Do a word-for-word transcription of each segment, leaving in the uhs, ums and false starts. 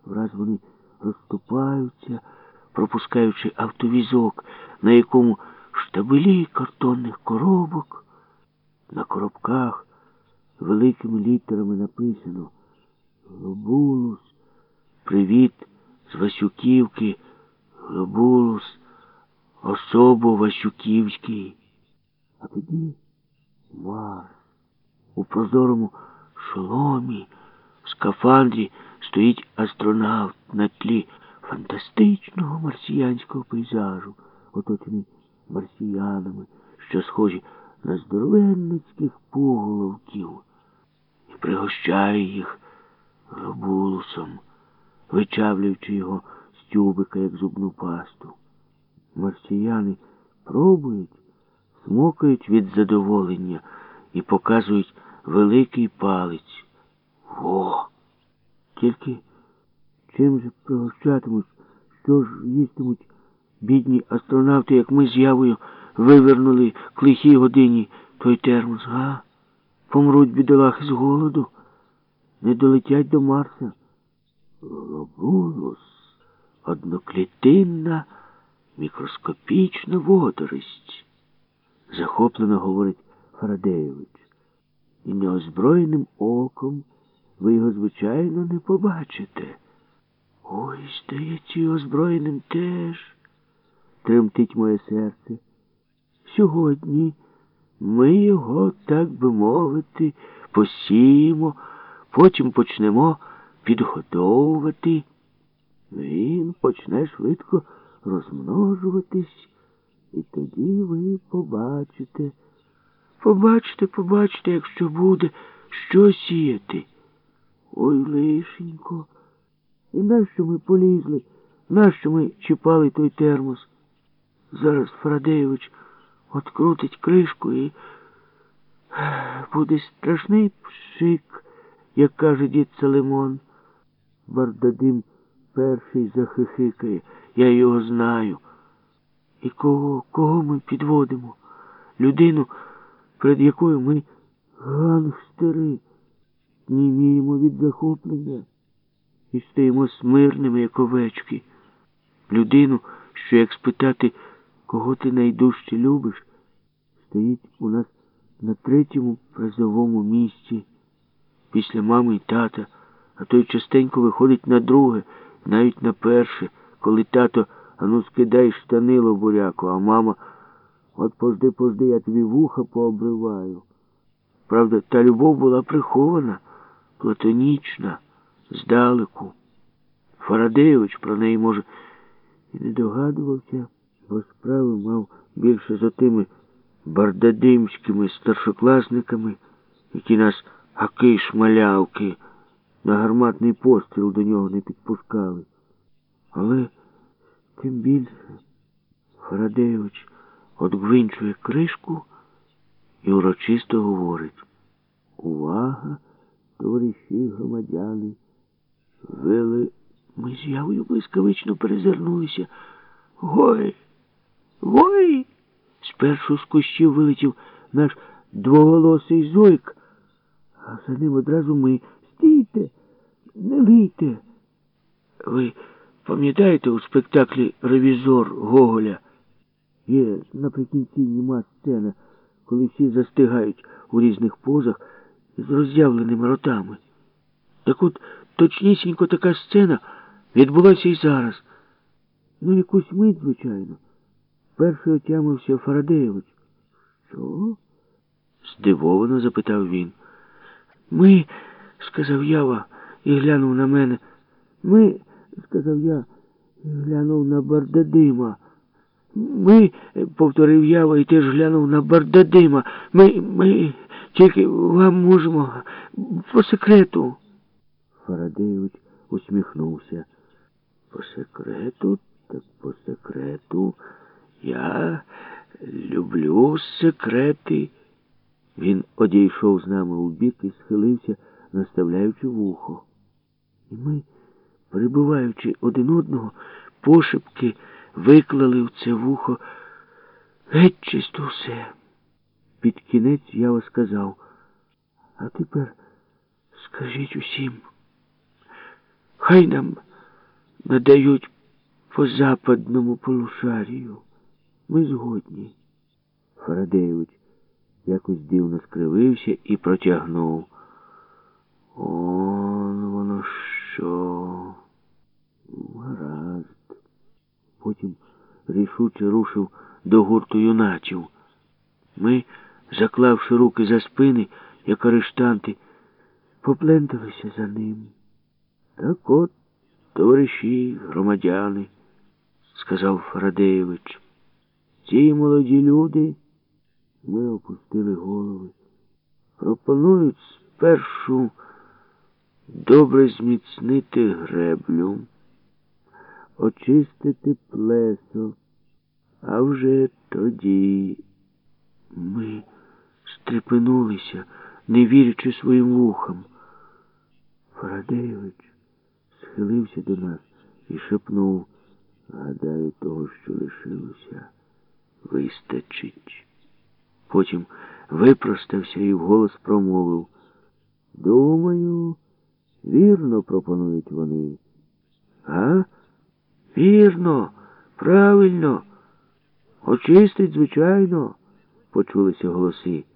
Враз вони розступаються, пропускаючи автовізок, на якому штабелі картонних коробок. На коробках великими літерами написано «Глобулус, привіт з Васюківки, Глобулус, особо Васюківський». А тоді Марс у прозорому шоломі, в скафандрі стоїть астронавт на тлі фантастичного марсіянського пейзажу, оточений марсіянами, що схожі на здоровенницьких пуголовків, і пригощає їх глобулусом, вичавлюючи його з тюбика, як зубну пасту. Марсіяни пробують, смокають від задоволення і показують великий палець. Во! Тільки чим же пригощатимуть, що ж їстимуть бідні астронавти, як ми з Явою вивернули к лихій годині той термос, га? Помруть бідолахи з голоду, не долетять до Марса. Глобулус – одноклітинна мікроскопічна водорость, захоплено говорить Фарадеєвич. І неозброєним оком ви його, звичайно, не побачите. Ой, здається, і озброєним теж, тремтить моє серце. Сьогодні ми його, так би мовити, посіємо, потім почнемо підготовувати. Він почне швидко розмножуватись, і тоді ви побачите. Побачите, побачите, якщо буде, що сіяти. Ой, лишенько, і нащо ми полізли, нащо ми чіпали той термос? Зараз Фарадеєвич открутить кришку і буде страшний пшик, як каже дід Салимон. Бардадим перший захихикає, я його знаю. І кого, кого ми підводимо? Людину, перед якою ми гангстери, німіємо від захоплення і стаємо смирними, як овечки. Людину, що, як спитати, кого ти найдужче любиш, стоїть у нас на третьому призовому місці після мами і тата, а той частенько виходить на друге, навіть на перше, коли тато: ану скидай штани, лобуряку, а мама: от пожди, пожди, я тобі вуха пообриваю. Правда, та любов була прихована, платонічна, здалеку. Фарадеєвич про неї, може, і не догадувався, бо справи мав більше за тими бардадимськими старшокласниками, які нас, аки шмалявки, на гарматний постріл до нього не підпускали. Але тим більше Фарадеєвич одгвинчує кришку і урочисто говорить: увага, товариші громадяни! Вели... Ми з Явою блискавично перезирнулися. Гой! Гой! Спершу з кущів вилетів наш двоголосий зойк, а за ним одразу ми. Стійте! Не лийте! Ви пам'ятаєте у спектаклі «Ревізор» Гоголя? Є наприкінці німа сцена, коли всі застигають у різних позах з роззявленими ротами. Так от, точнісінько така сцена відбулася і зараз. Ну, якусь мить, звичайно. Перший отямився Фарадеєвич. Що? Здивовано запитав він. Ми, сказав Ява і глянув на мене. Ми, сказав я, і глянув на Бардадима. Ми, повторив Ява і теж глянув на Бардадима. Ми, ми, тільки вам можемо по секрету. Фарадеєвич усміхнувся. По секрету, так по секрету. Я люблю секрети. Він одійшов з нами у бік і схилився, наставляючи вухо. І ми, перебиваючи один одного, пошепки виклали в це вухо геть чисто все. Під кінець Ява сказав: а тепер скажіть усім, хай нам надають по западному полушарію. Ми згодні. Фарадеєвич якось дивно скривився і протягнув. Он воно що. Гаразд. Потім рішуче рушив до гурту юнаців. Ми, заклавши руки за спини, як арештанти, попленталися за ним. Так от, товариші, громадяни, сказав Фарадеєвич, ці молоді люди, ми опустили голови, пропонують спершу добре зміцнити греблю, очистити плесо, а вже тоді ми стрепенулися, не вірячи своїм вухам. Фарадеєвич схилився до нас і шепнув, гадаю, того, що лишилося, вистачить. Потім випростався і вголос промовив, думаю, вірно пропонують вони. А? Вірно, правильно, очистить, звичайно, почулися голоси.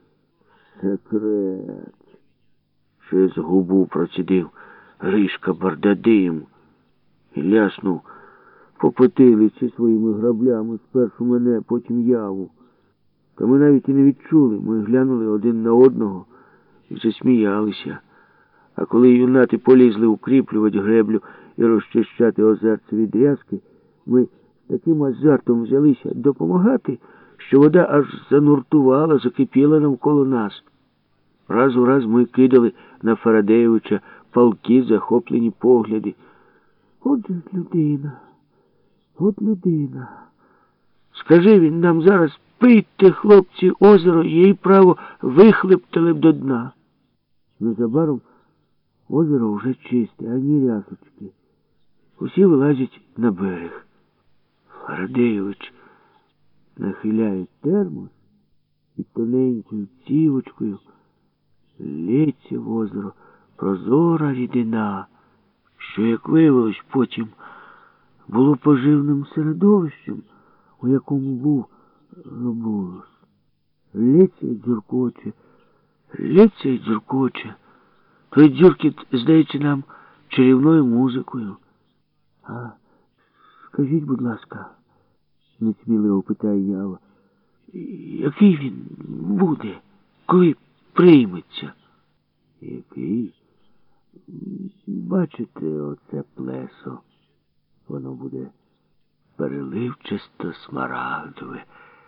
Секрет. Через губу процідив Гришка Бардадим і ляснув по потилиці своїми граблями, спершу мене, потім Яву. Та ми навіть і не відчули, ми глянули один на одного і засміялися. А коли юнати полізли укріплювати греблю і розчищати озерце від рязки, ми з таким азартом взялися допомагати, що вода аж зануртувала, закипіла навколо нас. Раз у раз ми кидали на Фарадеєвича палкі, захоплені погляди. От людина, от людина. Скажи він нам зараз, пийте, хлопці, озеро, їй право вихлептали б до дна. Незабаром озеро вже чисте, ані рясочки. Усі вилазять на берег. Фарадеєвич нахиляє термос і тоненькою цівочкою лється в озеро прозора рідина, що, як виявилось потім, було поживним середовищем, у якому був робулос. Лється й дзюркоче, лється й дзюркоче. Той дзюркіт здається нам чарівною музикою. А скажіть, будь ласка, несміливо питає Ява, який він буде, коли прийметься? Який? Бачите, оце плесо. Воно буде переливчасто смарагдове,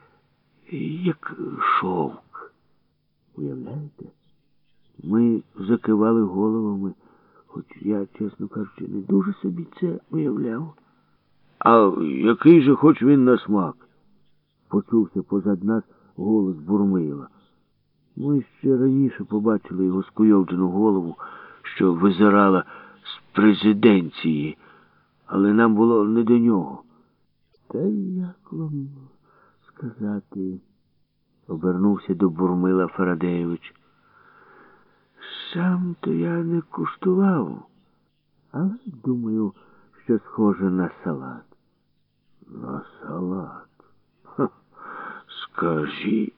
як шовк. Уявляєте? Ми закивали головами, хоч я, чесно кажучи, не дуже собі це уявляв. А який же хоч він на смак? Почувся позад нас голос Бурмила. Ми ще раніше побачили його скуйовджену голову, що визирала з президенції, але нам було не до нього. Та як вам сказати, обернувся до Бурмила Фарадеєвич. Сам-то я не куштував, але думаю, що схоже на салат. На салат? Ха, скажіть.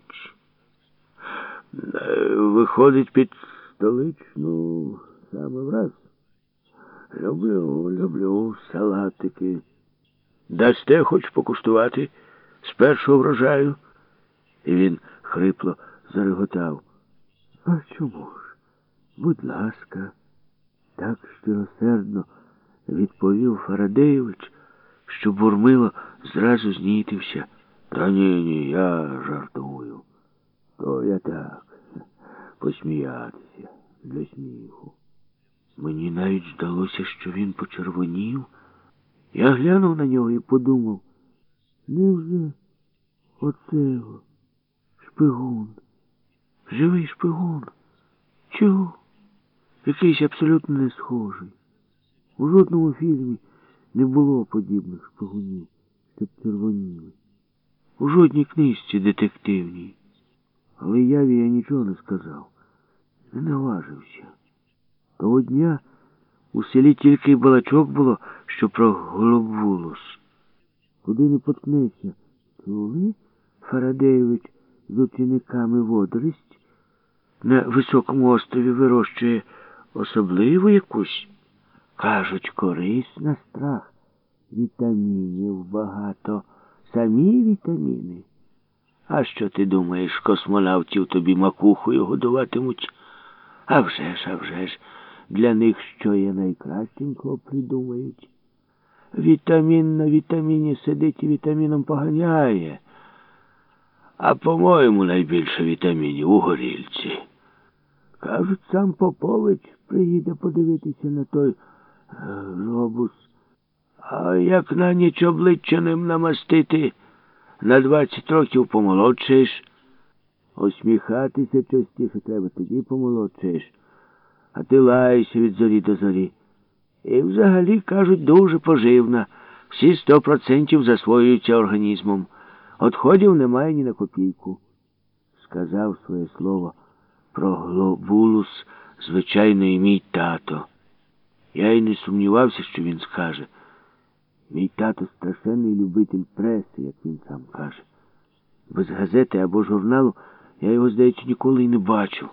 Виходить під столичну саме враз. Люблю, люблю салатики. Дасте хоч покуштувати з першого врожаю? І він хрипло зареготав. А чому ж? Будь ласка, так щиросердно відповів Фарадеєвич, що Бурмило зразу знітився. Та ні, ні, я жартую. То я так, посміятися для сміху. Мені навіть здалося, що він почервонів. Я глянув на нього і подумав, невже оце шпигун, живий шпигун? Чого? Якийсь абсолютно не схожий. У жодному фільмі не було подібних шпигунів, щоб червоніли. У жодній книжці детективній. Але Яві я нічого не сказав, не наважився. Того дня У селі тільки й балачок було, що про глобулус. Куди не поткнешся? Чули? Фарадеєвич з учениками водорість на високому острові вирощує особливу якусь. Кажуть, корисна страх. Вітамінів багато. Самі вітаміни. А що ти думаєш, космонавтів тобі макухою годуватимуть? А вже ж, а вже ж, для них що є найкращенького придумають. Вітамін на вітаміні сидить і вітаміном поганяє. А, по-моєму, найбільше вітамінів у горілці. Кажуть, сам Попович приїде подивитися на той глобус. А як на ніч обличчя ним намастити, на двадцять років помолодшаєш. Усміхатися частіше треба, тоді помолодшаєш. А ти лаєшся від зорі до зорі. І взагалі, кажуть, дуже поживна. Всі сто процентів засвоюються організмом. Отходів немає ні на копійку. Сказав своє слово про глобулус, звичайно, і мій тато. Я й не сумнівався, що він скаже. Мій тато страшенний любитель преси, як він сам каже. Без газети або журналу я його, здається, ніколи й не бачив.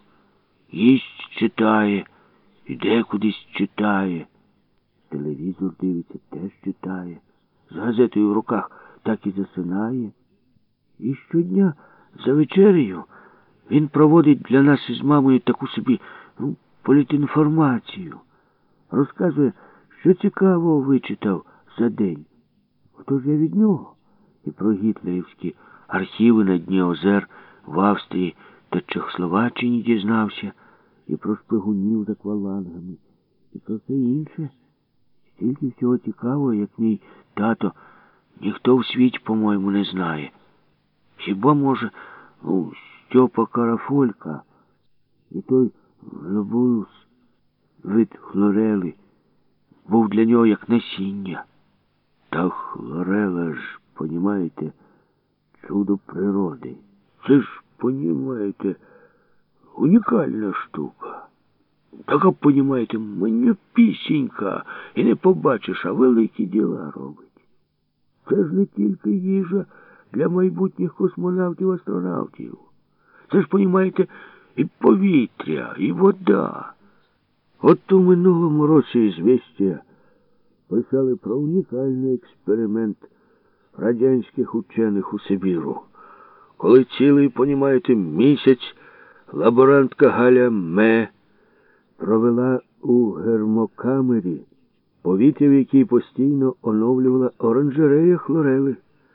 Їсть читає, іде кудись читає. Телевізор дивиться, теж читає. З газетою в руках так і засинає. І щодня за вечерею він проводить для нас із мамою таку собі, ну, політінформацію. Розказує, що цікавого вичитав за день. Отож я від нього і про гітлерівські архіви на дні озер в Австрії та Чехословаччині дізнався, і про шпигунів за аквалангами, і про все інше. Стільки всього цікавого, як мій тато, ніхто в світі, по-моєму, не знає. Хіба, може, ну, Стьопа Карафолька і той глобулус, вид хлорели, був для нього як насіння. Та хлорела ж, понімаєте, чудо природи. Це ж, понімаєте, унікальна штука. Така, понімаєте, мені пісінька, і не побачиш, а великі діла робить. Це ж не тільки їжа для майбутніх космонавтів-астронавтів. Це ж, понімаєте, і повітря, і вода. От у минулому році «Ізвістія» писали про унікальний експеримент радянських учених у Сибіру, коли цілий, понімаєте, місяць лаборантка Галя Ме провела у гермокамері, повітря в якій постійно оновлювала оранжерея хлорели.